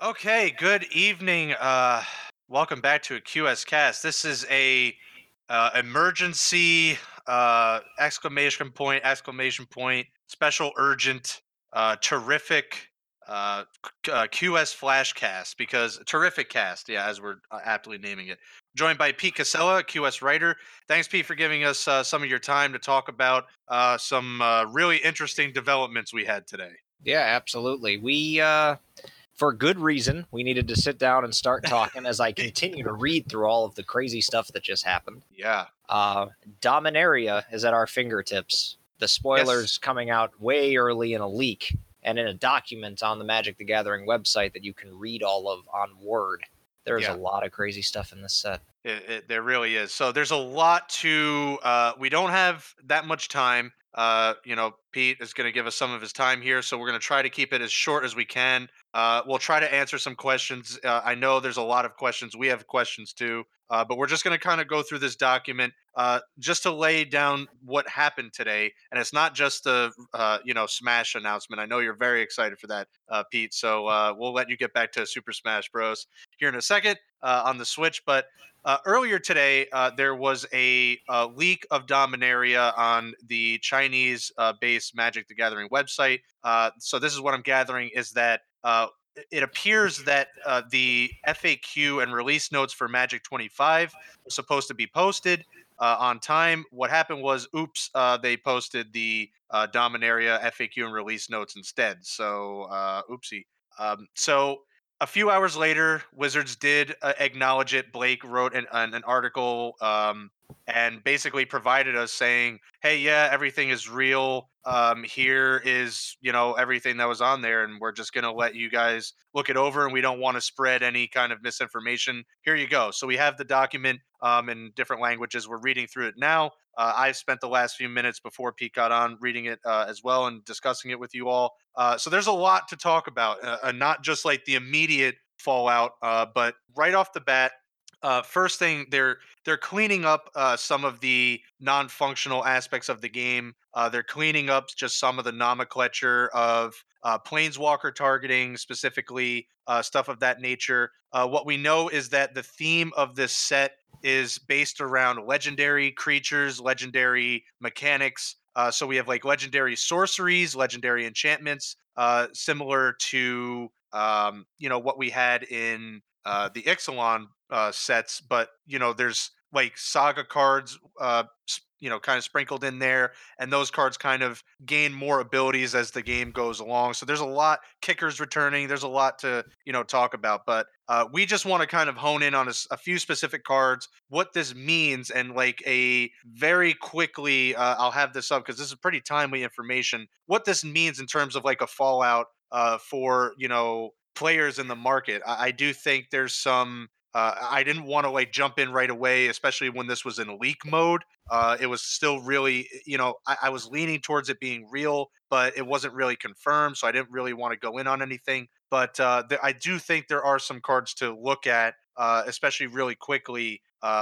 Okay, good evening. Welcome back to a QS Cast. This is a emergency exclamation point, special urgent, terrific QS Flashcast because terrific cast, yeah, as we're aptly naming it. Joined by Pete Casella, QS writer. Thanks, Pete, for giving us some of your time to talk about some really interesting developments we had today. Yeah, absolutely. For good reason, we needed to sit down and start talking as I continue to read through all of the crazy stuff that just happened. Yeah. Uh, Dominaria is at our fingertips. The Yes. spoilers coming out way early in a leak and in a document on the Magic the Gathering website that you can read all of on Word. There's a Yeah. lot of crazy stuff in this set. There really is. So there's a lot to. We don't have that much time. Pete is going to give us some of his time here, so we're going to try to keep it as short as we can. We'll try to answer some questions. I know there's a lot of questions. We have questions too, but we're just going to kind of go through this document just to lay down what happened today. And it's not just the Smash announcement. I know you're very excited for that, Pete. So we'll let you get back to Super Smash Bros. Here in a second on the Switch, but. Earlier today, there was a leak of Dominaria on the Chinese-based Magic the Gathering website. So this is what I'm gathering is that it appears that the FAQ and release notes for Magic 25 were supposed to be posted on time. What happened was, oops, they posted the Dominaria FAQ and release notes instead. So, oopsie. So a few hours later, Wizards did acknowledge it. Blake wrote an article and basically provided us saying, "Hey, yeah, everything is real. Here is everything that was on there, and we're just gonna let you guys look it over, and we don't want to spread any kind of misinformation. Here you go." So we have the document in different languages. We're reading through it now. I spent the last few minutes before Pete got on reading it as well and discussing it with you all. So there's a lot to talk about, not just like the immediate fallout, but right off the bat. First thing, they're cleaning up some of the non-functional aspects of the game. They're cleaning up just some of the nomenclature of planeswalker targeting, specifically stuff of that nature. What we know is that the theme of this set is based around legendary creatures, legendary mechanics. So we have like legendary sorceries, legendary enchantments, similar to what we had in the Ixalan sets, but there's like saga cards, kind of sprinkled in there, and those cards kind of gain more abilities as the game goes along. So there's a lot kickers returning. There's a lot to talk about, but we just want to kind of hone in on a few specific cards, what this means, and like a very quickly, I'll have this up because this is pretty timely information. What this means in terms of like a fallout for players in the market. I do think there's some. I didn't want to like jump in right away, especially when this was in leak mode. It was still really, I was leaning towards it being real, but it wasn't really confirmed, so I didn't really want to go in on anything. But I do think there are some cards to look at, especially really quickly,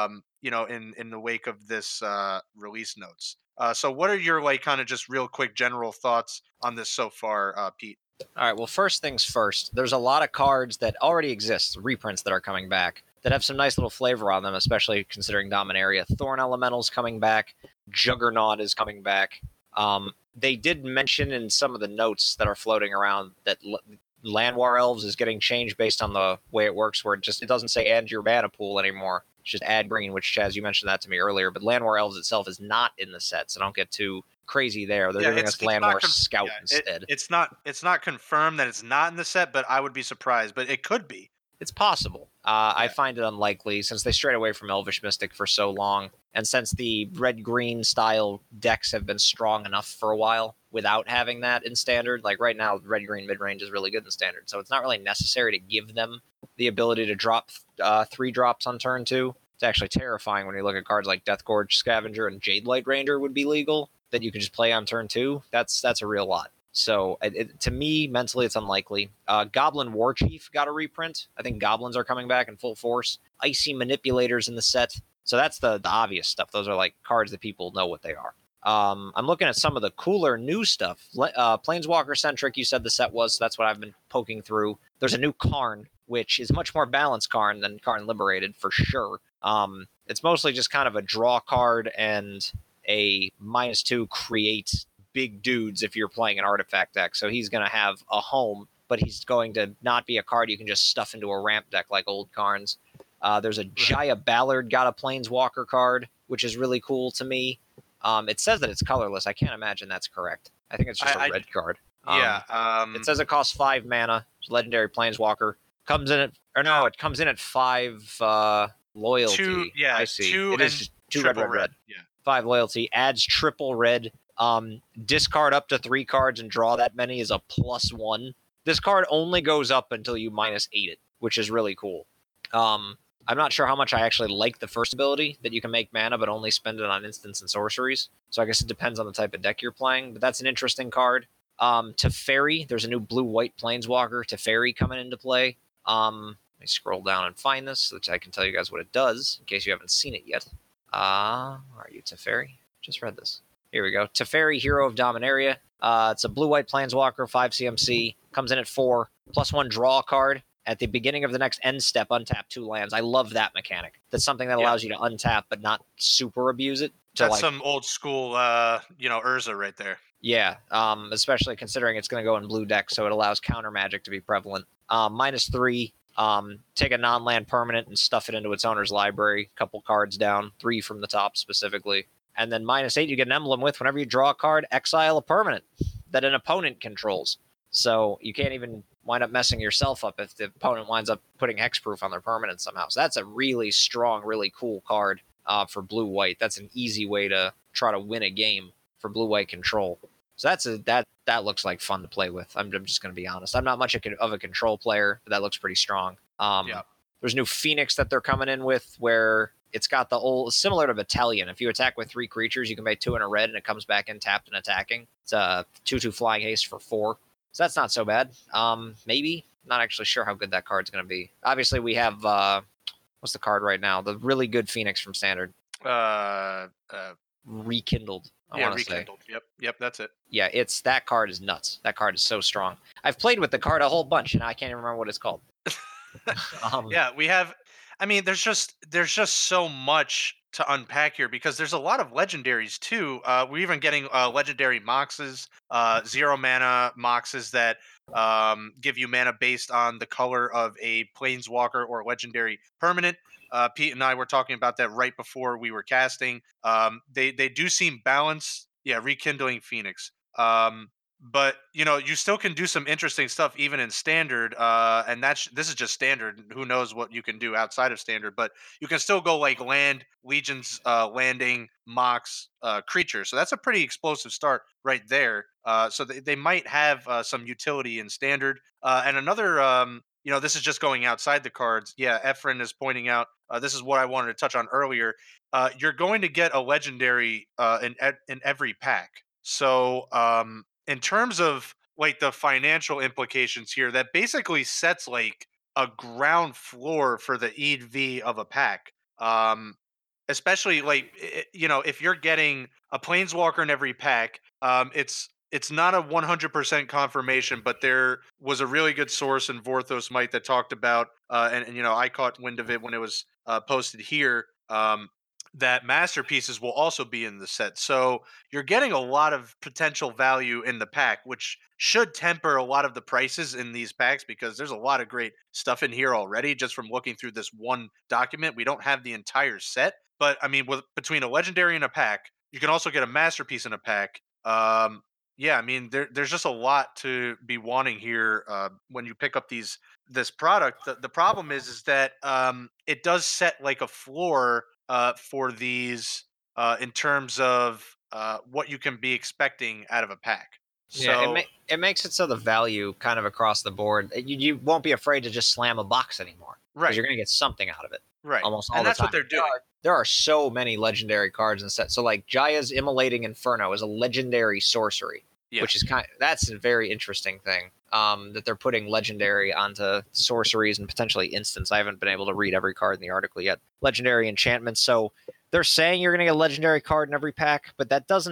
in the wake of this release notes. So, what are your like kind of just real quick general thoughts on this so far, Pete? All right, well, first things first, there's a lot of cards that already exist, reprints that are coming back, that have some nice little flavor on them, especially considering Dominaria. Thorn Elemental's coming back, Juggernaut is coming back. They did mention in some of the notes that are floating around that Llanowar Elves is getting changed based on the way it works, where it doesn't say add your mana pool anymore. It's just add green, which, Chaz, you mentioned that to me earlier, but Llanowar Elves itself is not in the set, so don't get too crazy there. They're giving us Llanowar Scout instead. It's not confirmed that it's not in the set, but I would be surprised. But it could be. It's possible. I find it unlikely since they strayed away from Elvish Mystic for so long, and since the red-green style decks have been strong enough for a while without having that in Standard. Like right now, red-green mid-range is really good in Standard, so it's not really necessary to give them the ability to drop 3 drops on turn 2. It's actually terrifying when you look at cards like Deathgorge Scavenger and Jade Light Ranger would be legal, that you can just play on turn 2. That's a real lot. So to me, mentally, it's unlikely. Goblin Warchief got a reprint. I think goblins are coming back in full force. Icy Manipulators in the set. So that's the obvious stuff. Those are like cards that people know what they are. I'm looking at some of the cooler new stuff. Planeswalker centric, you said the set was, so that's what I've been poking through. There's a new Karn, which is much more balanced Karn than Karn Liberated for sure. It's mostly just kind of a draw card and a -2 create big dudes if you're playing an artifact deck. So he's going to have a home, but he's going to not be a card you can just stuff into a ramp deck like old Karns. There's a Jaya Ballard got a Planeswalker card, which is really cool to me. It says that it's colorless. I can't imagine that's correct. I think it's just a red card. It says it costs 5 mana. Legendary Planeswalker comes in at, or no, it comes in at 5 loyalty. I see. It is just 2 red. Yeah. 5 loyalty adds triple red. Discard up to 3 cards and draw that many is a +1. This card only goes up until you -8 it, which is really cool. I'm not sure how much I actually like the first ability, that you can make mana but only spend it on instants and sorceries. So I guess it depends on the type of deck you're playing, but that's an interesting card. Teferi, there's a new blue-white Planeswalker, Teferi, coming into play. Let me scroll down and find this, which I can tell you guys what it does, in case you haven't seen it yet. Where are you, Teferi? Just read this. Here we go. Teferi, Hero of Dominaria. It's a blue-white Planeswalker, 5 CMC, comes in at 4, +1 draw card. At the beginning of the next end step, untap 2 lands. I love that mechanic. That's something that allows you to untap but not super abuse it. That's some old school, Urza right there. Yeah, especially considering it's going to go in blue deck, so it allows counter magic to be prevalent. -3, take a non-land permanent and stuff it into its owner's library. Couple cards down, 3 from the top specifically. And then -8, you get an emblem with, whenever you draw a card, exile a permanent that an opponent controls. So you can't even wind up messing yourself up if the opponent winds up putting hexproof on their permanent somehow. So that's a really strong, really cool card for blue-white. That's an easy way to try to win a game for blue-white control. So that looks like fun to play with. I'm just going to be honest. I'm not much of a control player, but that looks pretty strong. There's new Phoenix that they're coming in with, where it's got the old, similar to Battalion. If you attack with 3 creatures, you can pay 2 in a red, and it comes back in tapped and attacking. It's a 2/2 flying haste for 4. So that's not so bad. Maybe. Not actually sure how good that card's going to be. Obviously, we have, what's the card right now? The really good Phoenix from Standard. Rekindled. I want to say. Rekindled. Yep, that's it. Yeah, that card is nuts. That card is so strong. I've played with the card a whole bunch, and I can't even remember what it's called. We have. I mean, there's just so much to unpack here, because there's a lot of legendaries too. We're even getting legendary moxes, 0 mana moxes that give you mana based on the color of a planeswalker or legendary permanent. Pete and I were talking about that right before we were casting. They do seem balanced. Yeah, Rekindling Phoenix. But you still can do some interesting stuff even in Standard, and this is just Standard. Who knows what you can do outside of Standard? But you can still go like land, Legion's Landing, Mox, creature. So that's a pretty explosive start right there. So they might have some utility in Standard. And another, this is just going outside the cards. Yeah, Efren is pointing out. This is what I wanted to touch on earlier. You're going to get a legendary in every pack. So in terms of like the financial implications here, that basically sets like a ground floor for the EV of a pack. Especially like if you're getting a planeswalker in every pack, it's not a 100% confirmation, but there was a really good source in Vorthos Might that talked about, and I caught wind of it when it was posted here. That masterpieces will also be in the set. So you're getting a lot of potential value in the pack, which should temper a lot of the prices in these packs, because there's a lot of great stuff in here already just from looking through this one document. We don't have the entire set, but I mean, between a legendary and a pack, you can also get a masterpiece in a pack. Yeah, I mean, there's just a lot to be wanting here when you pick up this product. The problem is that it does set like a floor for these in terms of what you can be expecting out of a pack. So, yeah, it makes it so the value kind of across the board. You won't be afraid to just slam a box anymore, right? Because you're going to get something out of it, right? Almost all and the that's time. What they're doing. There are so many legendary cards in the set. So like Jaya's Immolating Inferno is a legendary sorcery, which is that's a very interesting thing. That they're putting legendary onto sorceries and potentially instants. I haven't been able to read every card in the article yet. Legendary enchantments. So they're saying you're going to get a legendary card in every pack, but that doesn't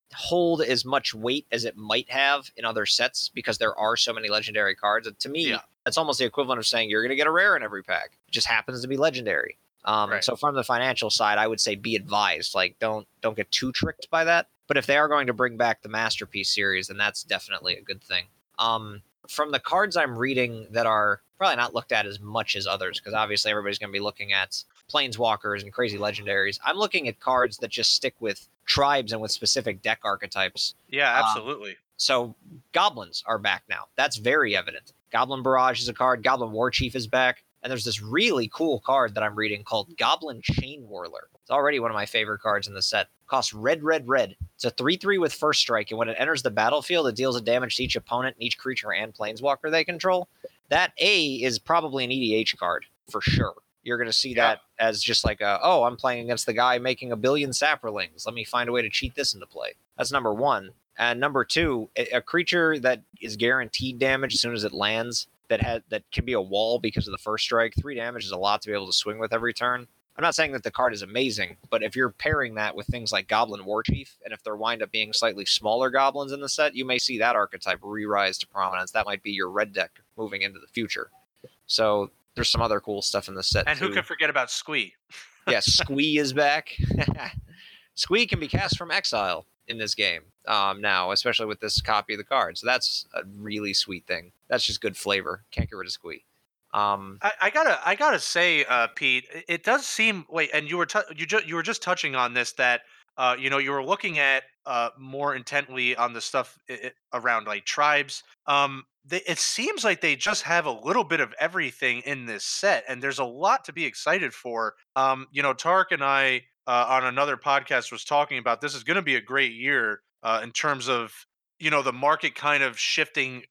hold as much weight as it might have in other sets because there are so many legendary cards. And to me, that's almost the equivalent of saying you're going to get a rare in every pack. It just happens to be legendary. Right. So from the financial side, I would say be advised. Like, don't get too tricked by that. But if they are going to bring back the Masterpiece series, then that's definitely a good thing. From the cards I'm reading that are probably not looked at as much as others, because obviously everybody's going to be looking at Planeswalkers and crazy legendaries. I'm looking at cards that just stick with tribes and with specific deck archetypes. Yeah, absolutely. So goblins are back now. That's very evident. Goblin Barrage is a card. Goblin War Chief is back. And there's this really cool card that I'm reading called Goblin Chain Whirler. It's already one of my favorite cards in the set. Costs red, red, red. It's a 3/3 with first strike, and when it enters the battlefield, it deals a damage to each opponent and each creature and planeswalker they control. That is probably an EDH card, for sure. You're going to see that as just like, I'm playing against the guy making 1 billion Saprolings. Let me find a way to cheat this into play. That's number one. And number two, a creature that is guaranteed damage as soon as it lands, that can be a wall because of the first strike. 3 damage is a lot to be able to swing with every turn. I'm not saying that the card is amazing, but if you're pairing that with things like Goblin Warchief, and if there wind up being slightly smaller goblins in the set, you may see that archetype re-rise to prominence. That might be your red deck moving into the future. So there's some other cool stuff in the set, and too. Who could forget about Squee? Yeah, Squee is back. Squee can be cast from exile in this game now, especially with this copy of the card. So that's a really sweet thing. That's just good flavor. Can't get rid of Squee. I gotta say, Pete, it does seem. Wait, and you were just touching on this, that you were looking at more intently on the stuff around like tribes. It seems like they just have a little bit of everything in this set, and there's a lot to be excited for. Tark and I on another podcast was talking about this is going to be a great year in terms of the market kind of shifting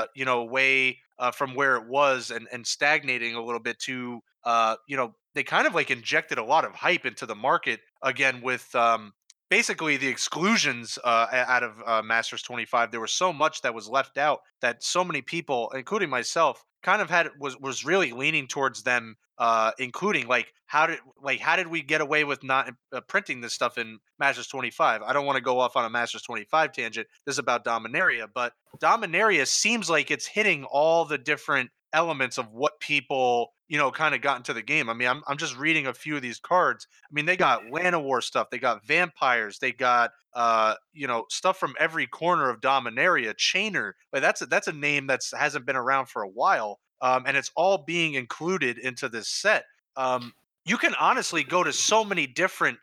away from where it was and stagnating a little bit to they kind of like injected a lot of hype into the market again with basically the exclusions out of Masters 25. There was so much that was left out that so many people, including myself, kind of was really leaning towards them, including like how did we get away with not printing this stuff in Masters 25? I don't want to go off on a Masters 25 tangent. This is about Dominaria, but Dominaria seems like it's hitting all the different elements of what people kind of got into the game. I mean, I'm just reading a few of these cards. I mean, they got Llanowar stuff, they got vampires, they got stuff from every corner of Dominaria. Chainer, like that's a name that hasn't been around for a while, and it's all being included into this set. You can honestly go to so many different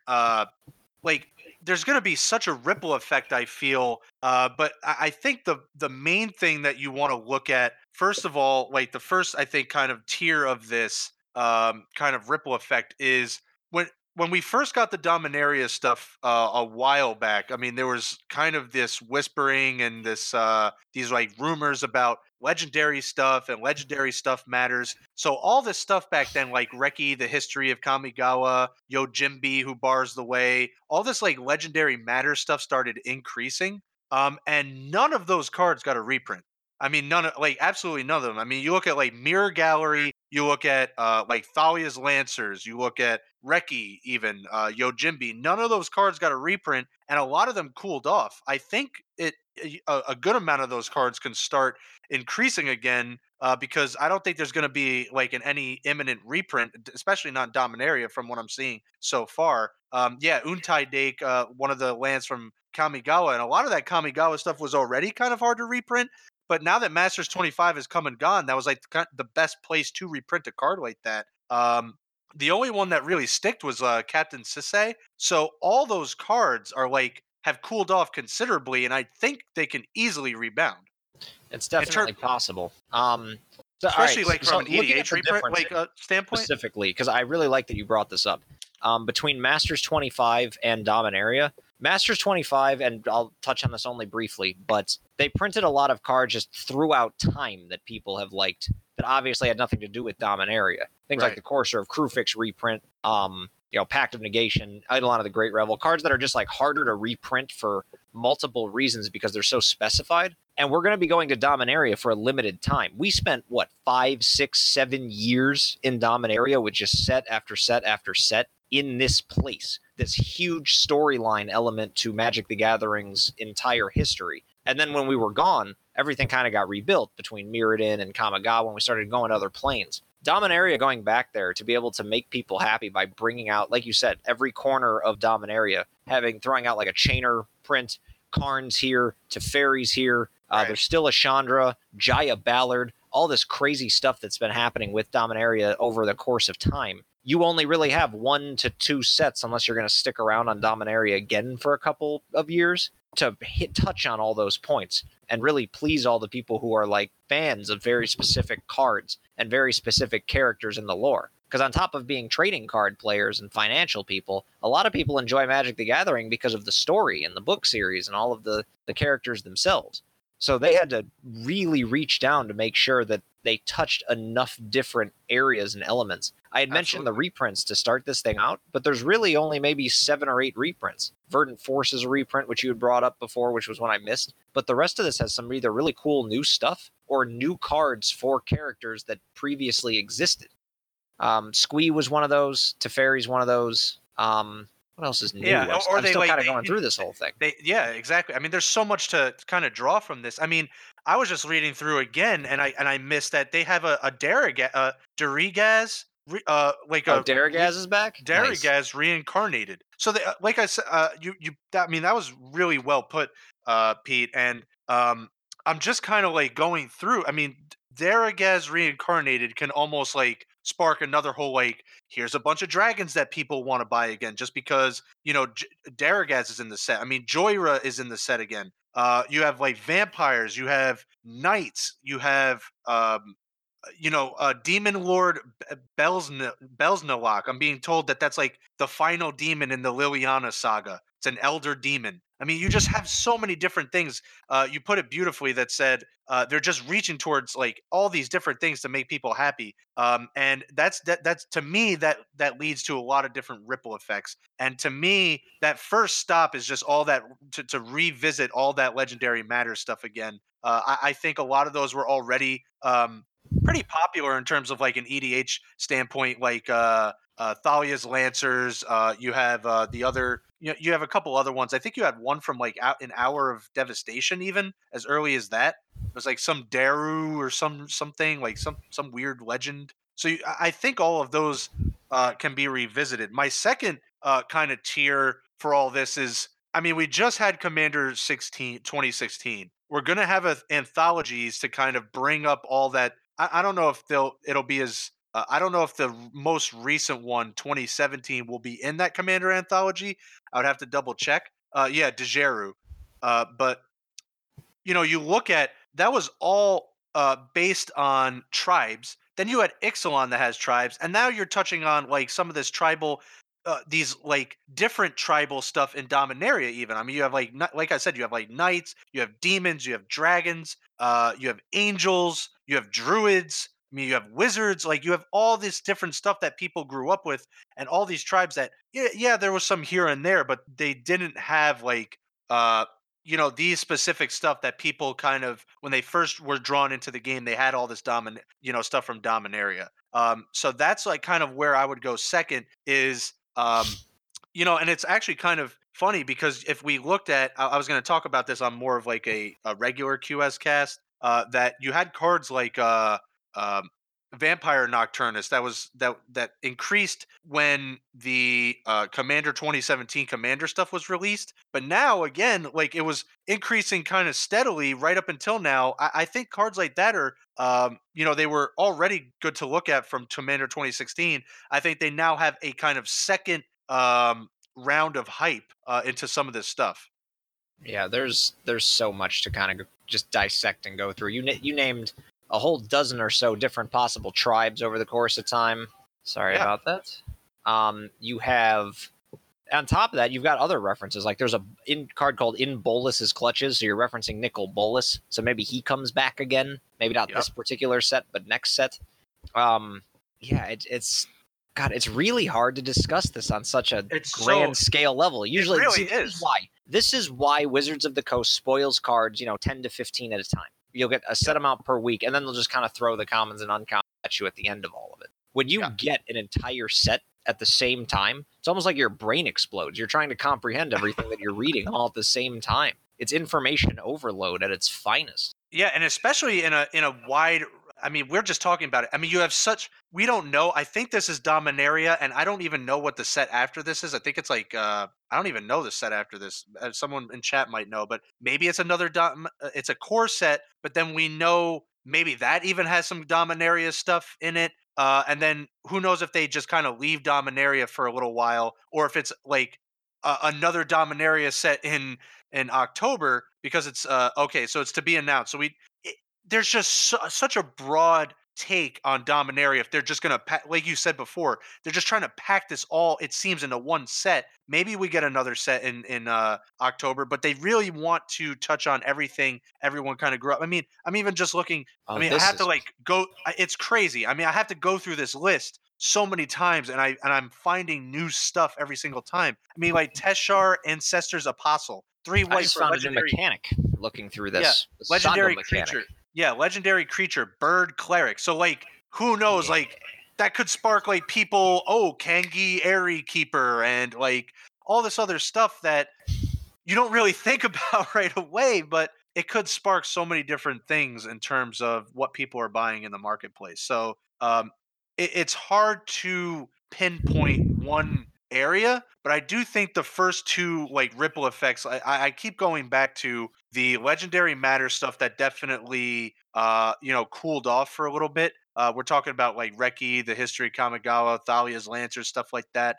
there's going to be such a ripple effect, I feel. But I think the main thing that you want to look at, first of all, like the first, I think, kind of tier of this kind of ripple effect is when we first got the Dominaria stuff a while back. I mean, there was kind of this whispering and these like rumors about legendary stuff, and legendary stuff matters. So all this stuff back then, like Reki, the history of Kamigawa, Yojimbi, who bars the way, all this like legendary matter stuff started increasing. And none of those cards got a reprint. I mean, absolutely none of them. I mean, you look at like Mirror Gallery, you look at like Thalia's Lancers, you look at Reki, even Yojimbi. None of those cards got a reprint, and a lot of them cooled off. I think a good amount of those cards can start increasing again because I don't think there's going to be like any imminent reprint, especially not Dominaria from what I'm seeing so far. Untai Dake, one of the lands from Kamigawa, and a lot of that Kamigawa stuff was already kind of hard to reprint. But now that Masters 25 has come and gone, that was like the best place to reprint a card like that. The only one that really sticked was Captain Sisay. So all those cards are like have cooled off considerably, and I think they can easily rebound. It's definitely possible. Especially from an EDH reprint standpoint. Specifically, because I really like that you brought this up. Between Masters 25 and Dominaria, Masters 25, and I'll touch on this only briefly, but they printed a lot of cards just throughout time that people have liked that obviously had nothing to do with Dominaria. Things like the Courser of Kruphix reprint, Pact of Negation, Eidolon of the Great Revel, cards that are just like harder to reprint for multiple reasons because they're so specified. And we're going to be going to Dominaria for a limited time. We spent, 5, 6, 7 years in Dominaria with just set after set after set in this place. this huge storyline element to Magic the Gathering's entire history. And then when we were gone, everything kind of got rebuilt between Mirrodin and Kamigawa when we started going to other planes. Dominaria going back there to be able to make people happy by bringing out, like you said, every corner of Dominaria, throwing out like a Chainer print, Karns here, Teferi's here. Right. There's still a Chandra, Jaya Ballard, all this crazy stuff that's been happening with Dominaria over the course of time. You only really have 1 to 2 sets, unless you're going to stick around on Dominaria again for a couple of years, to touch on all those points and really please all the people who are like fans of very specific cards and very specific characters in the lore. Because on top of being trading card players and financial people, a lot of people enjoy Magic the Gathering because of the story and the book series and all of the characters themselves. So they had to really reach down to make sure that they touched enough different areas and elements. I had mentioned the reprints to start this thing out, but there's really only maybe 7 or 8 reprints. Verdant Force is a reprint, which you had brought up before, which was one I missed. But the rest of this has some either really cool new stuff or new cards for characters that previously existed. Squee was one of those. Teferi's one of those. What else is new? Yeah, I'm still kind of going through this whole thing. Yeah, exactly. I mean, there's so much to kind of draw from this. I mean, I was just reading through again, and I missed that they have a Darragaz, Darragaz is back. Darragaz Nice. reincarnated. So they, like I said, I mean, that was really well put, Pete. And I'm just kind of like going through. I mean, Darragaz reincarnated can almost like spark another whole like, here's a bunch of dragons that people want to buy again just because Darragaz is in the set. I mean, Joyra is in the set again. You have like vampires, you have knights, you have Demon Lord Belznalok. I'm being told that that's like the final demon in the Liliana saga. It's an elder demon. I mean, you just have so many different things. You put it beautifully that said they're just reaching towards like all these different things to make people happy. And that's to me that leads to a lot of different ripple effects. And to me, that first stop is just all that to revisit all that legendary matter stuff again. I think a lot of those were already pretty popular in terms of like an EDH standpoint, like Thalia's Lancers. You have the other, you have a couple other ones. I think you had one from like an Hour of Devastation, even as early as that. It was like some Daru or something like some weird legend. So I think all of those can be revisited. My second kind of tier for all this is, I mean, we just had Commander 2016. We're gonna have anthologies to kind of bring up all that. I don't know if it'll be as I don't know if the most recent one, 2017, will be in that Commander anthology. I would have to double check. Yeah, Dejeru. But you look at that was all based on tribes. Then you had Ixalan that has tribes, and now you're touching on like some of this tribal. These like different tribal stuff in Dominaria. Even, I mean, you have like I said, you have like knights, you have demons, you have dragons, you have angels, you have druids. I mean, you have wizards. Like you have all this different stuff that people grew up with, and all these tribes that yeah, there was some here and there, but they didn't have like these specific stuff that people kind of when they first were drawn into the game, they had all this stuff from Dominaria. So that's like kind of where I would go second is. And it's actually kind of funny because if we looked at, I was going to talk about this on more of like a regular QS cast, that you had cards like Vampire Nocturnus that increased when the Commander 2017 Commander stuff was released, but now again, like it was increasing kind of steadily right up until now. I think cards like that are, they were already good to look at from Commander 2016. I think they now have a kind of second round of hype into some of this stuff. Yeah, there's so much to kind of just dissect and go through. You named a whole dozen or so different possible tribes over the course of time. Sorry about that. You have, on top of that, you've got other references. Like there's a card called In Bolas's Clutches, so you're referencing Nicol Bolas. So maybe he comes back again. Maybe not this particular set, but next set. It's really hard to discuss this on such a grand scale level. Usually, this is why Wizards of the Coast spoils cards, 10 to 15 at a time. You'll get a set amount per week, and then they'll just kind of throw the commons and uncommons at you at the end of all of it. When you get an entire set at the same time, It's almost like your brain explodes. You're trying to comprehend everything that you're reading all at the same time. It's information overload at its finest. Yeah, and especially in a wide. I mean, we're just talking about it. I mean, you have such. We don't know. I think this is Dominaria, and I don't even know what the set after this is. I think it's like I don't even know the set after this. Someone in chat might know, but maybe it's another. It's a core set, but then we know maybe that even has some Dominaria stuff in it. And then who knows if they just kind of leave Dominaria for a little while, or if it's like another Dominaria set in October because it's okay. So it's to be announced. So there's just such a broad take on Dominaria. If they're just gonna like you said before, they're just trying to pack this all. It seems into one set. Maybe we get another set in October, but they really want to touch on everything. Everyone kind of grew up. I mean, I'm even just looking. Oh, I mean, I have to like go. It's crazy. I mean, I have to go through this list so many times, and I'm finding new stuff every single time. I mean, like Teshar, Ancestors, Apostle, 3 white I just for found legendary. a new mechanic looking through this. Yeah, legendary Saga creature. mechanic. Yeah, legendary creature, bird cleric. So like, who knows? Yeah. Like that could spark like people. Oh, Kangi Airy Keeper, and like all this other stuff that you don't really think about right away, but it could spark so many different things in terms of what people are buying in the marketplace. So it's hard to pinpoint one area, but I do think the first two like ripple effects. I keep going back to the legendary matter stuff that definitely cooled off for a little bit. We're talking about like Reki, the history of Kamigawa, Thalia's Lancers, stuff like that.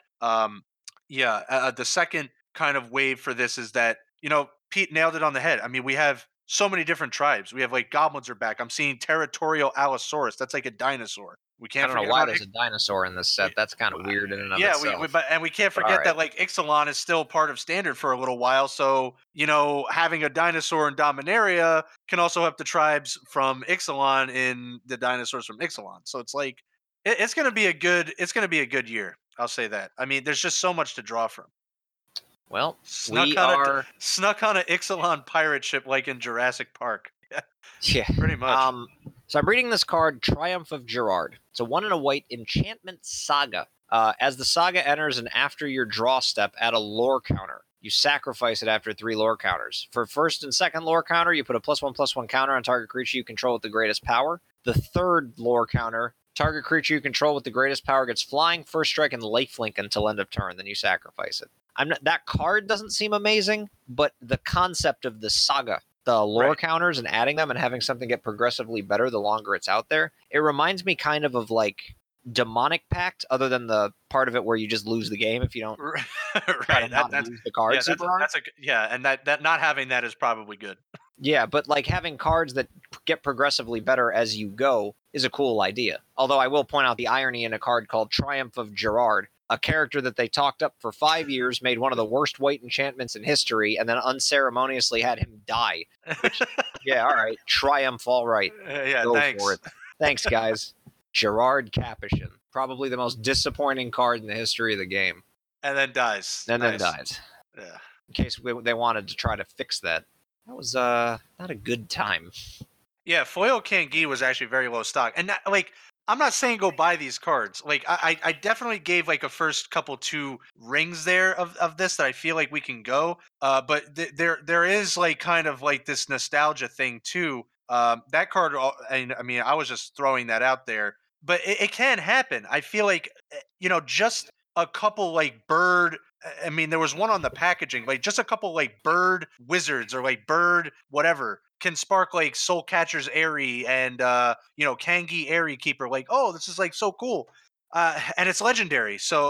The second kind of wave for this is that Pete nailed it on the head. I mean, we have so many different tribes. We have like goblins are back. I'm seeing territorial Allosaurus. That's like a dinosaur. We can't. I don't know why there's a dinosaur in this set. That's kind of weird in and of itself. We can't forget that like Ixalan is still part of standard for a little while. So having a dinosaur in Dominaria can also help the tribes from Ixalan in the dinosaurs from Ixalan. So it's like it's gonna be a good year. I'll say that. I mean, there's just so much to draw from. Well, snuck on an Ixalan pirate ship like in Jurassic Park. Yeah, pretty much. So I'm reading this card, Triumph of Gerard. It's a 1 and a white enchantment saga. As the saga enters and after your draw step, add a lore counter. You sacrifice it after 3 lore counters. For first and second lore counter, you put a +1/+1 counter on target creature you control with the greatest power. The third lore counter, target creature you control with the greatest power gets flying, first strike, and lifelink until end of turn. Then you sacrifice it. That card doesn't seem amazing, but the concept of the saga, the lore counters and adding them and having something get progressively better the longer it's out there, it reminds me kind of like Demonic Pact, other than the part of it where you just lose the game if you don't lose the cards. And that not having that is probably good. Yeah, but like having cards that get progressively better as you go is a cool idea. Although I will point out the irony in a card called Triumph of Gerard, a character that they talked up for 5 years, made one of the worst white enchantments in history, and then unceremoniously had him die. Which, yeah, all right. Triumph, all right. Thanks. For it. Thanks, guys. Gerard Capuchin. Probably the most disappointing card in the history of the game. And then dies. Then dies. Yeah. In case they wanted to try to fix that. That was not a good time. Yeah, Foil Kangi was actually very low stock. And that, like, I'm not saying go buy these cards. Like I definitely gave like a first couple 2 rings there of this that I feel like we can go. But there is like kind of like this nostalgia thing too. That card, I mean, I was just throwing that out there, but it can happen. I feel like just a couple like bird. I mean, there was one on the packaging, like just a couple like bird wizards or like bird whatever can spark like Soul Catcher's Airy and Kangi Airy Keeper. Like, oh, this is like so cool, and it's legendary. So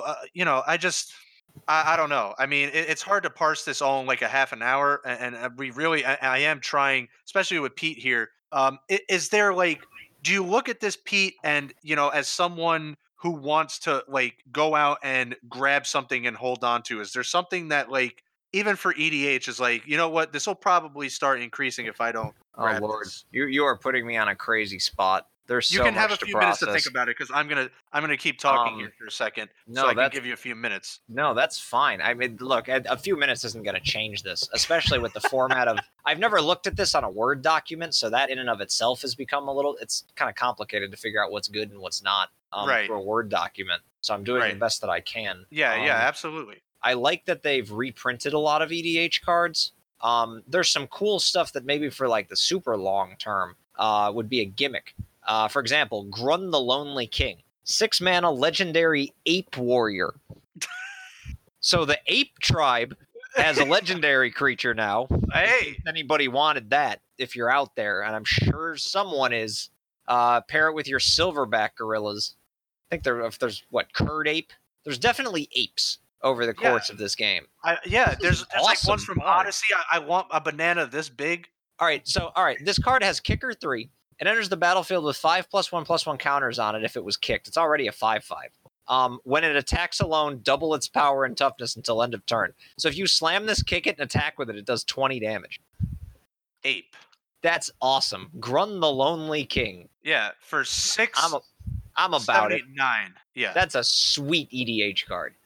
I don't know. I mean, it's hard to parse this all in like a half an hour, and we really I am trying, especially with Pete here. Is there like, do you look at this, Pete, and as someone who wants to like go out and grab something and hold on to, is there something that like even for EDH is like, you know what, this will probably start increasing if I don't grab Lord. this. You are putting me on a crazy spot. There's You so can have a much to few minutes to think process. about it because I'm gonna keep talking here for a second, so No, I can that's give you a few minutes. no, that's fine. I mean, look, a few minutes isn't going to change this, especially with the format of. I've never looked at this on a Word document, so that in and of itself has become a little. It's kind of complicated to figure out what's good and what's not Right. for a Word document. So I'm doing the Right. best that I can. Yeah. Yeah. Absolutely. I like that they've reprinted a lot of EDH cards. There's some cool stuff that maybe for like the super long term would be a gimmick. For example, Grun the Lonely King, 6 mana legendary ape warrior. So the ape tribe has a legendary creature now. Hey. If anybody wanted that, if you're out there, and I'm sure someone is, pair it with your silverback gorillas. I think if there's Kurd ape. There's definitely apes over the course of this game. There's like awesome ones from card. Odyssey. I want a banana this big. All right, this card has Kicker 3. It enters the battlefield with 5+1/+1 counters on it if it was kicked. It's already a 5/5. When it attacks alone, double its power and toughness until end of turn. So if you slam this, kick it, and attack with it, it does 20 damage. Ape. That's awesome. Grun the Lonely King. Yeah, for 6. I'm about it. 79. Yeah. That's a sweet EDH card.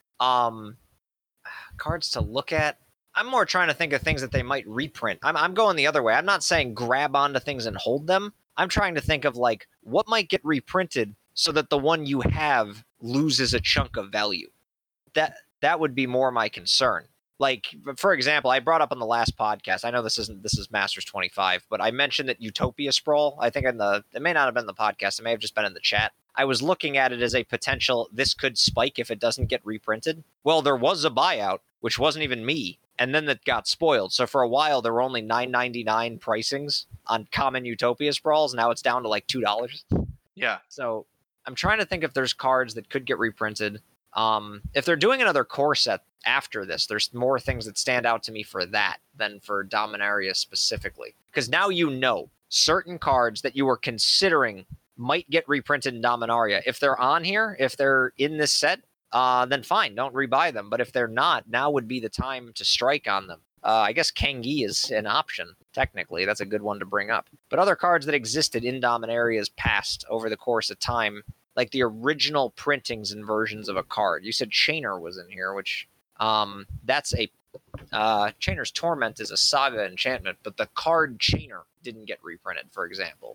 Cards to look at. I'm more trying to think of things that they might reprint. I'm going the other way. I'm not saying grab onto things and hold them. I'm trying to think of like what might get reprinted so that the one you have loses a chunk of value. That would be more my concern. Like, for example, I brought up on the last podcast, I know this is Masters 25, but I mentioned that Utopia Sprawl, I think it may not have been the podcast, it may have just been in the chat. I was looking at it as a potential, this could spike if it doesn't get reprinted. Well, there was a buyout, which wasn't even me, and then that got spoiled. So for a while, there were only $9.99 pricings on common Utopia Sprawls. Now it's down to like $2. Yeah. So I'm trying to think if there's cards that could get reprinted. If they're doing another core set after this, there's more things that stand out to me for that than for Dominaria specifically. Because now you know certain cards that you were considering might get reprinted in Dominaria. If they're on here, if they're in this set, then fine, don't rebuy them. But if they're not, now would be the time to strike on them. I guess Kangi is an option, technically. That's a good one to bring up. But other cards that existed in Dominaria's past over the course of time, like the original printings and versions of a card. You said Chainer was in here, which that's a Chainer's Torment is a saga enchantment, but the card Chainer didn't get reprinted, for example.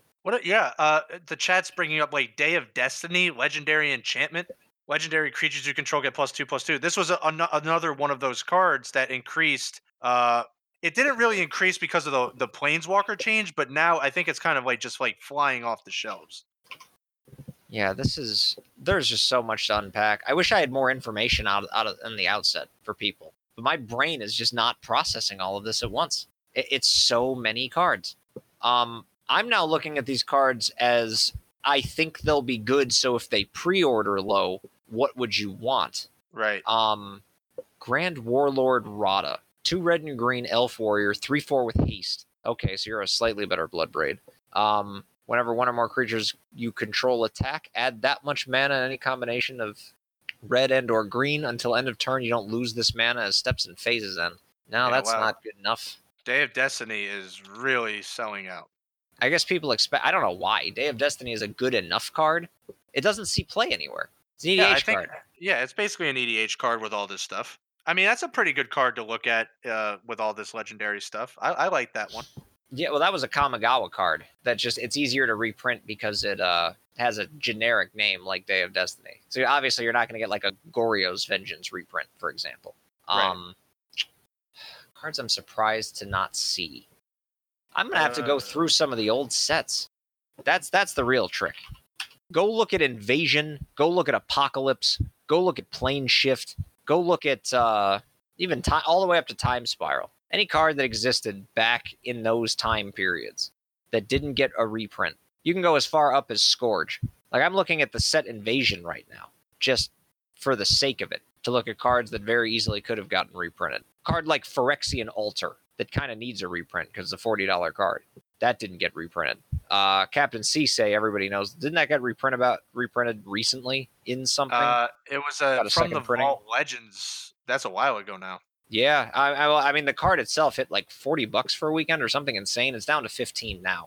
The chat's bringing up like Day of Destiny, legendary enchantment. Legendary creatures you control get +2/+2. This was another one of those cards that increased. It didn't really increase because of the Planeswalker change, but now I think it's kind of like just like flying off the shelves. Yeah, there's just so much to unpack. I wish I had more information out of in the outset for people, but my brain is just not processing all of this at once. It's so many cards. I'm now looking at these cards as I think they'll be good. So if they pre-order low, what would you want? Right. Grand Warlord Rada, 2 red and green elf warrior, 3/4 with haste. Okay, so you're a slightly better Bloodbraid. Whenever one or more creatures you control attack, add that much mana in any combination of red and or green until end of turn. You don't lose this mana as steps and phases end. No, that's not good enough. Day of Destiny is really selling out. I guess people expect. I don't know why. Day of Destiny is a good enough card. It doesn't see play anywhere. It's an EDH card. Yeah, it's basically an EDH card with all this stuff. I mean, that's a pretty good card to look at with all this legendary stuff. I like that one. Yeah, well, that was a Kamigawa card. It's easier to reprint because it has a generic name like Day of Destiny. So obviously you're not going to get like a Goryo's Vengeance reprint, for example. Right. Cards I'm surprised to not see. I'm going to have to go through some of the old sets. That's the real trick. Go look at Invasion. Go look at Apocalypse. Go look at Plane Shift. Go look at even all the way up to Time Spiral. Any card that existed back in those time periods that didn't get a reprint. You can go as far up as Scourge. Like, I'm looking at the set Invasion right now, just for the sake of it, to look at cards that very easily could have gotten reprinted. Card like Phyrexian Altar that kind of needs a reprint because it's a $40 card. That didn't get reprinted. Captain Ceesay, everybody knows. Didn't that get reprinted recently in something? It was from the Vault Legends. That's a while ago now. Yeah, I mean, the card itself hit like $40 for a weekend or something insane. It's down to 15 now.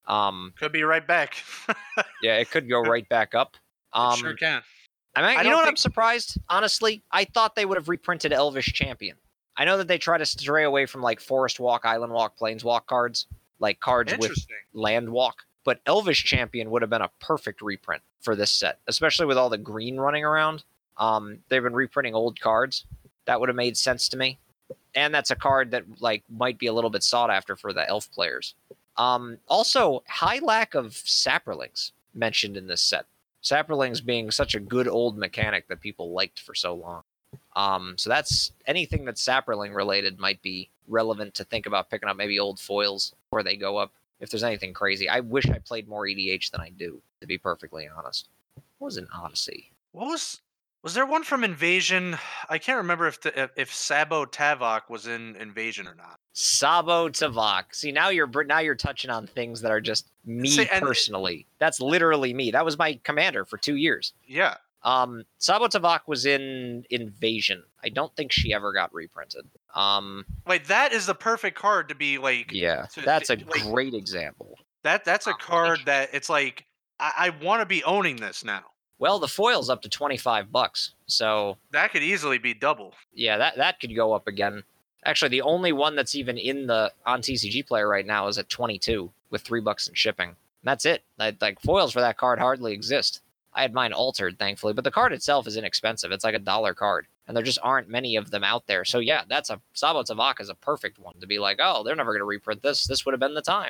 Could be right back. Yeah, it could go right back up. It sure can. I mean, I you know don't what? I'm think. surprised. Honestly, I thought they would have reprinted Elvish Champion. I know that they try to stray away from like Forest Walk, Island Walk, Planeswalk cards, like cards with Interesting. Land Walk. But Elvish Champion would have been a perfect reprint for this set, especially with all the green running around. They've been reprinting old cards. That would have made sense to me. And that's a card that like might be a little bit sought after for the elf players. Also, high lack of Saprolings mentioned in this set. Saprolings being such a good old mechanic that people liked for so long. So that's anything that's Saproling related might be relevant to think about picking up maybe old foils before they go up. If there's anything crazy, I wish I played more EDH than I do, to be perfectly honest. What was an Odyssey? What was there one from Invasion? I can't remember if Sabo Tavok was in Invasion or not. Sabo Tavok. See, now you're touching on things that are just me See, and- personally. That's literally me. That was my commander for 2 years. Yeah. Sabo Tavok was in Invasion. I don't think she ever got reprinted. Like that is the perfect card to be like. Yeah, to- that's a like, great example. That's a card that it's like I want to be owning this now. Well, the foil's up to $25, so That could easily be double. yeah, that could go up again. Actually, the only one that's even on TCG Player right now is at 22 with $3 in shipping. And that's it. Like foils for that card hardly exist. I had mine altered, thankfully, but the card itself is inexpensive. It's like $1 card, and there just aren't many of them out there. So yeah, Sabo Tavok is a perfect one to be like, oh, they're never going to reprint this. This would have been the time.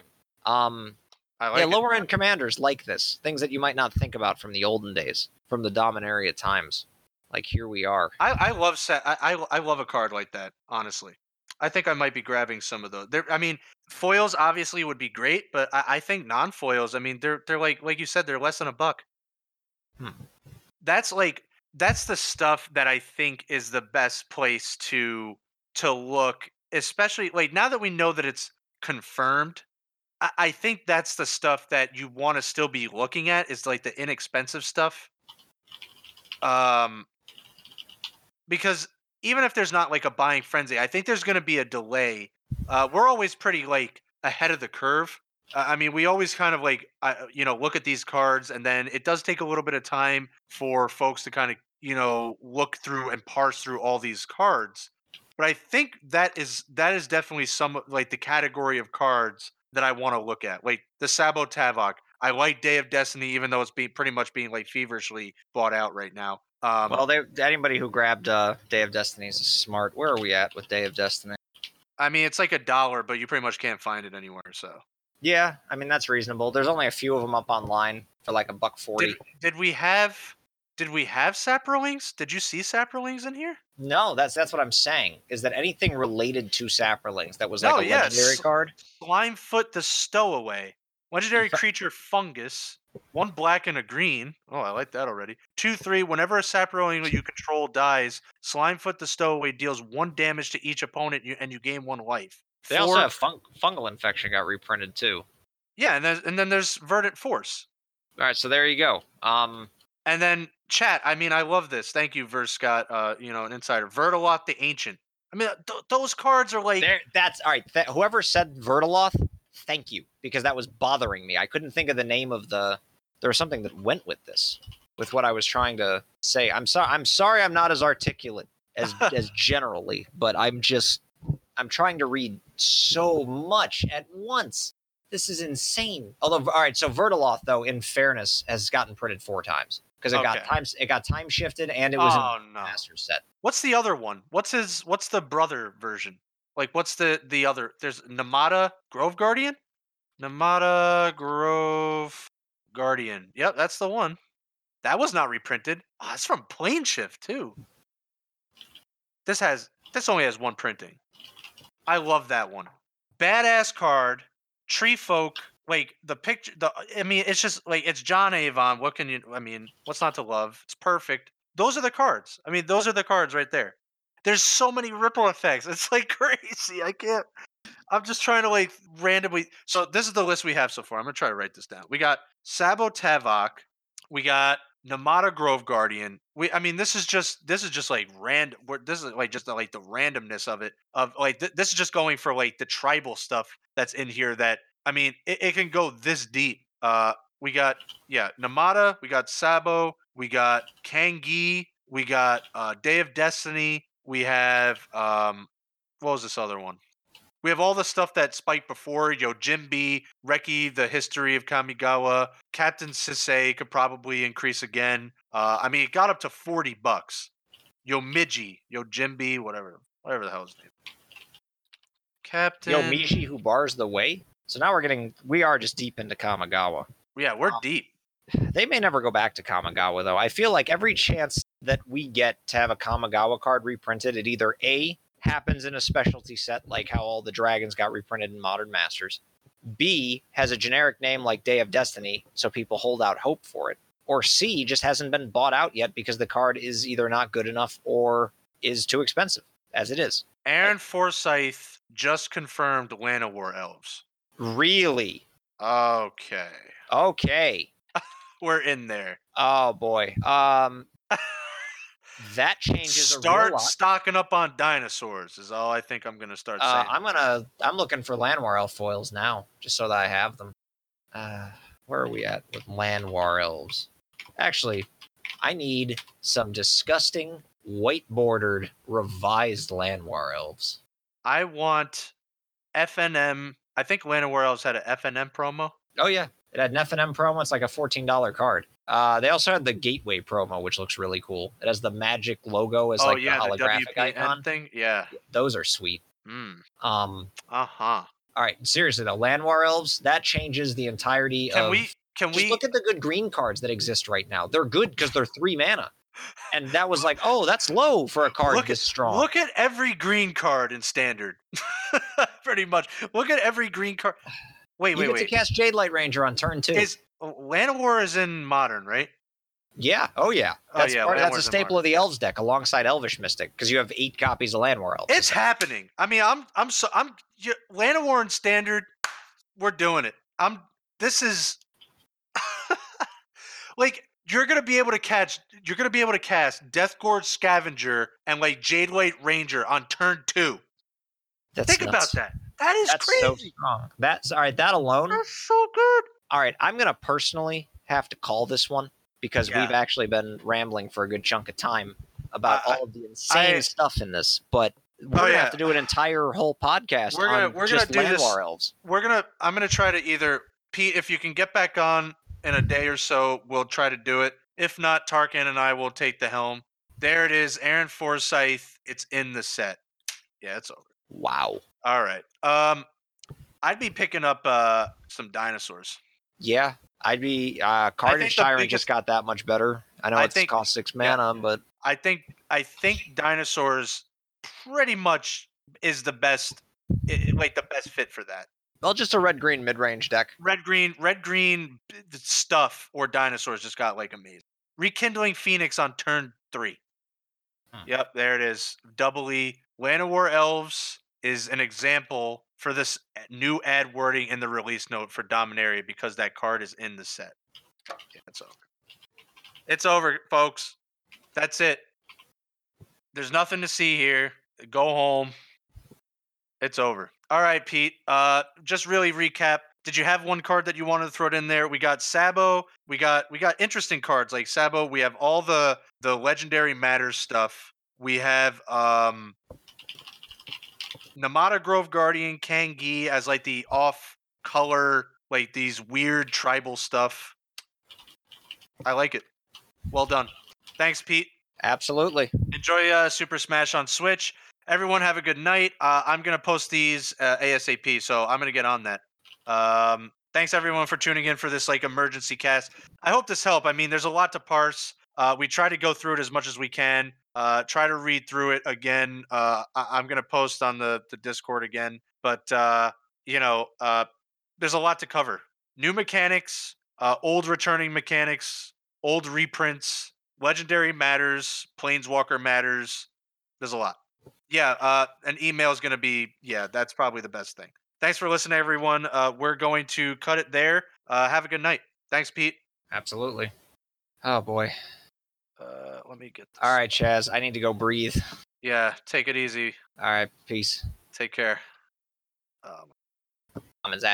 I like Yeah, it. lower end commanders like this. Things that you might not think about from the olden days, from the Dominaria times. Like here we are. I love I love a card like that. Honestly, I think I might be grabbing some of those. I mean, foils obviously would be great, but I think non foils. I mean, they're like you said, they're less than $1. That's the stuff that I think is the best place to look, especially like now that we know that it's confirmed. I think that's the stuff that you want to still be looking at is like the inexpensive stuff. Because even if there's not like a buying frenzy, I think there's going to be a delay. We're always pretty like ahead of the curve. I mean, we always kind of like look at these cards, and then it does take a little bit of time for folks to kind of look through and parse through all these cards. But I think that is definitely some like the category of cards that I want to look at, like the Sabo Tavok. I like Day of Destiny, even though it's pretty much being like feverishly bought out right now. Well, anybody who grabbed Day of Destiny is smart. Where are we at with Day of Destiny? I mean, it's like $1, but you pretty much can't find it anywhere. So yeah, I mean that's reasonable. There's only a few of them up online for like $1.40. Did we have Saprolings? Did you see Saprolings in here? No, that's what I'm saying. Is that anything related to Saprolings that was like a legendary card? Slimefoot the Stowaway. Legendary creature fungus. 1 black and a green. Oh, I like that already. 2/3. Whenever a Saproling you control dies, Slimefoot the Stowaway deals 1 damage to each opponent, and you gain 1 life. They also have fungal infection got reprinted too. Yeah, and then there's Verdant Force. All right, so there you go. And then chat. I mean, I love this. Thank you, Scott. An insider. Vertaloth the Ancient. I mean, those cards are like. That's all right. Whoever said Vertaloth, thank you, because that was bothering me. I couldn't think of the name of the. There was something that went with this, with what I was trying to say. I'm sorry. I'm not as articulate as generally, but I'm trying to read so much at once. This is insane. Although, all right, so Vertaloth, though, in fairness, has gotten printed 4 times because it got time shifted and it was in the master set. What's the other one? What's the brother version? Like, what's the other? There's Namada Grove Guardian. Namada Grove Guardian. Yep, that's the one. That was not reprinted. Oh, it's from Plane Shift too. This only has 1 printing. I love that one. Badass card. Tree Folk. Like the picture. It's just like it's John Avon. What's not to love? It's perfect. Those are the cards. I mean, those are the cards right there. There's so many ripple effects. It's like crazy. I can't. I'm just trying to like randomly. So this is the list we have so far. I'm gonna try to write this down. We got Sabo Tavok. We got Namada Grove Guardian. This is just like random. This is like just like the randomness of it. This is just going for like the tribal stuff that's in here that I mean, it can go this deep. We got Namada, we got Sabo, we got Kangi, we got Day of Destiny, we have what was this other one? We have all the stuff that spiked before. Yojimbi, Reki, the history of Kamigawa, Captain Sisei could probably increase again. I mean, it got up to $40. Yojimbi, whatever the hell his name. Captain. Miji, who bars the way. So now we are just deep into Kamigawa. Yeah, we're deep. They may never go back to Kamigawa, though. I feel like every chance that we get to have a Kamigawa card reprinted, it either A, happens in a specialty set, like how all the dragons got reprinted in Modern Masters, B, has a generic name like Day of Destiny, so people hold out hope for it, or C, just hasn't been bought out yet because the card is either not good enough or is too expensive, as it is. Aaron Forsyth just confirmed Llanowar Elves. Really? Okay. We're in there. Oh boy. That changes a real lot. Start stocking up on dinosaurs is all I think I'm gonna start saying. I'm looking for Llanowar Elf foils now, just so that I have them. Where are we at with Llanowar Elves? Actually, I need some disgusting white bordered revised Llanowar Elves. I want FNM. I think Llanowar Elves had an FNM promo. Oh yeah, it had an FNM promo. It's like a $14 card. They also had the Gateway promo, which looks really cool. It has the magic logo as the holographic icon thing. Yeah, those are sweet. All right, seriously though, Llanowar Elves, that changes the entirety Can of. we look at the good green cards that exist right now? They're good because they're 3 mana. And that was like, oh, that's low for a card this strong. Look at every green card in Standard. Pretty much. Look at every green card. Wait. You get to cast Jadelight Ranger on turn 2. Llanowar is in Modern, right? Yeah. Oh, yeah. That's a staple of the Modern. Elves deck alongside Elvish Mystic because you have 8 copies of Llanowar Elves. It's happening. I mean, I'm Llanowar in Standard. We're doing it. This is like you're gonna be able to cast Deathgorge Scavenger and like Jadelight Ranger on turn 2. Think about that. That's crazy. So strong. That's all right. That alone. That's so good. All right, I'm gonna personally have to call this one because we've actually been rambling for a good chunk of time about all of the insane stuff in this. But we're gonna have to do an entire whole podcast on just Llanowar Elves. I'm gonna try to either Pete, if you can get back on in a day or so, we'll try to do it. If not, Tarkan and I will take the helm. There it is, Aaron Forsyth. It's in the set. Yeah, it's over. Wow. All right. I'd be picking up some dinosaurs. Yeah, I'd be. Carnage Tyrant just got that much better. I know it costs 6 mana, but I think dinosaurs pretty much is the best, like the best fit for that. Well, just a red-green mid-range deck. Red green stuff or dinosaurs just got like amazing. Rekindling Phoenix on turn 3. Yep, there it is. Doubly. Llanowar Elves is an example for this new ad wording in the release note for Dominaria because that card is in the set. Yeah, it's over. It's over, folks. That's it. There's nothing to see here. Go home. It's over. All right, Pete. Just really recap. Did you have one card that you wanted to throw it in there? We got Sabo. We got interesting cards like Sabo. We have all the Legendary Matters stuff. We have Namada Grove Guardian, Kangi as like the off color, like these weird tribal stuff. I like it. Well done. Thanks, Pete. Absolutely. Enjoy Super Smash on Switch. Everyone have a good night. I'm going to post these ASAP, so I'm going to get on that. Thanks, everyone, for tuning in for this like emergency cast. I hope this helped. I mean, there's a lot to parse. We try to go through it as much as we can. Try to read through it again. I'm going to post on the Discord again. But, there's a lot to cover. New mechanics, old returning mechanics, old reprints, Legendary Matters, Planeswalker Matters. There's a lot. Yeah, an email is going to be, that's probably the best thing. Thanks for listening, everyone. We're going to cut it there. Have a good night. Thanks, Pete. Absolutely. Oh, boy. Let me get this. All right, Chaz. I need to go breathe. Yeah, take it easy. All right, peace. Take care.